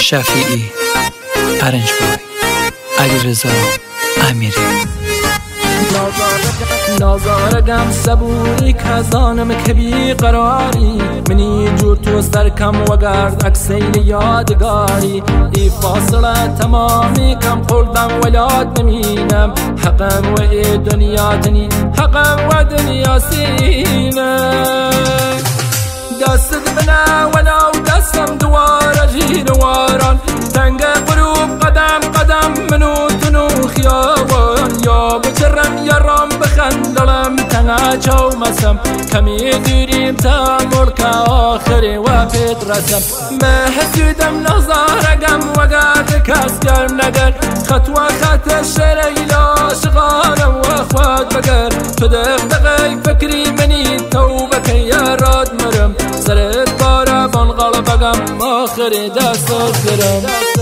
شفیعی، ارنج بای، علیرضا امیری. نازارگم صبوری کزانم که بیقراری منی جور تو سرکم وگرد اکسیل یادگاری ای فاصله تمامی کم خوردم ولاد نمینم حقم و ای دنیا تنی حقم و دنیا سینم دست بنا ولو دستم دوار جینواران تنگ قروب قدم قدم منو تنو خیابان یا بجرم یا رام بخندلم تنها چو مسم کمی دوریم تا ملک آخری و پیت رسم محسودم نظارگم وگرد کس گرم نگر خطوه خط شریلا شغالم و خواد بگر تو دقدقی فکری منی توبه که یاراد مرم سرت بارا بانقال بگم آخری دست کرم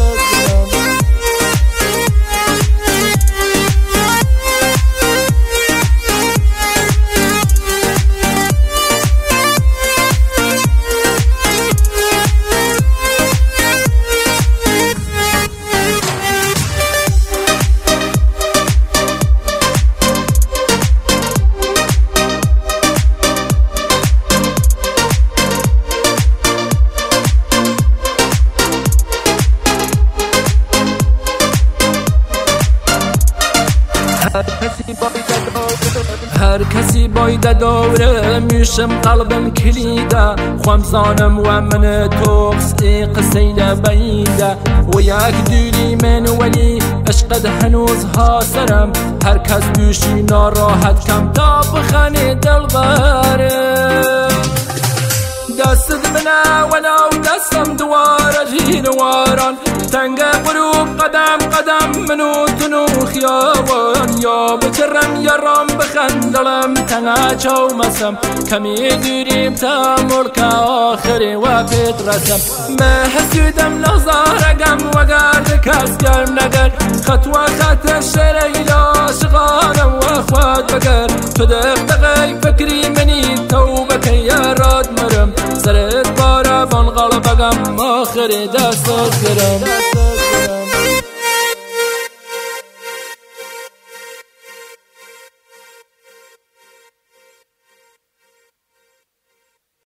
هر کسی باید دوره میشم قلبم کلیده خمسانم و من توقس ای قصیده بیده و یک دوری من ولی عشقد هنوز حاصرم هر کس دوشی ناراحت کم تا بخنی دلبره دست بنا ولو دستم دوار جینواران تنگ قروب قدم قدم منو تنو خیابان یا بجرم یا رام بخندلم تنها چو مسم کمی دوریم تا ملک آخری و پیت رسم محسودم نظارگم وگرد کس گرم نگر خطوه خط شریلا شغالم و خواد بگر تو دقدقی فکری منی توبه که یاراد مرم سرت بارا بانقال بگم آخری دست کرم